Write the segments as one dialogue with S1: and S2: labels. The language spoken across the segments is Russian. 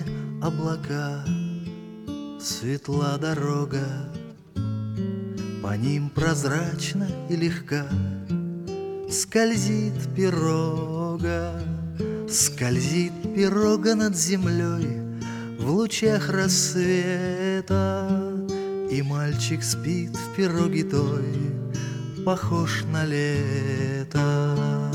S1: облака, светла дорога, по ним прозрачна и легка скользит пирога, скользит пирога над землей в лучах рассвета, и мальчик спит в пироге той, похож на лето.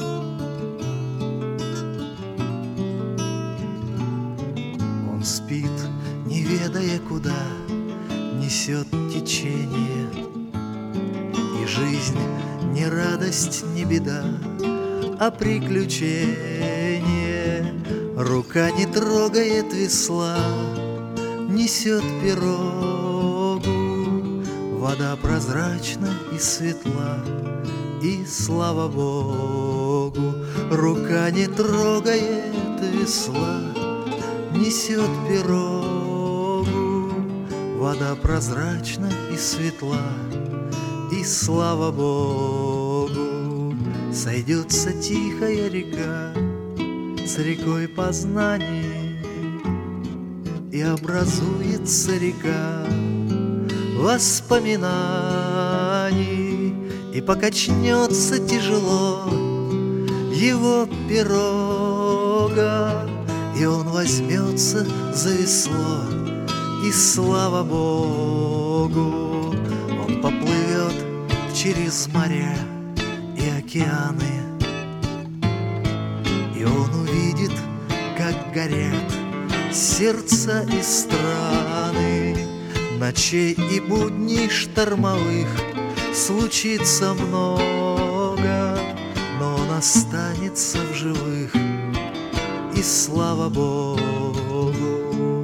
S1: Он спит, не ведая куда несет течение, и жизнь не радость, не беда, а приключение. Рука не трогает весла, несет пирогу, вода прозрачна и светла, и слава Богу. Рука не трогает весла, несет пирогу, вода прозрачна и светла, и слава Богу. Сойдется тихая река с рекой познаний, и образуется река воспоминаний, и покачнется тяжело его пирога, и он возьмется за весло, и слава Богу. Он поплывет через моря и океаны, и он увидит, как горят сердца и страны. Ночей и будней штормовых случится много, но он останется в живых, и слава Богу.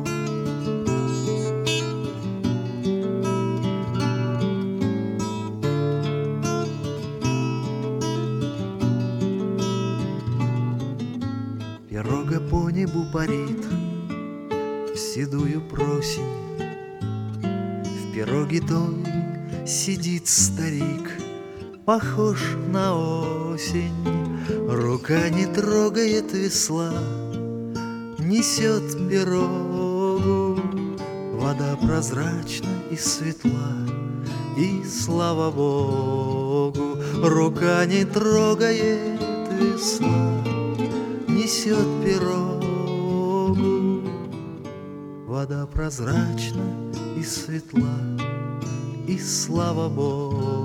S1: Пирога по небу парит в седую просень, в пироге той сидит старик, похож на осень. Рука не трогает весла, несет пирогу, вода прозрачна и светла, и слава Богу. Рука не трогает весла, несет пирогу, вода прозрачна и светла, и слава Богу.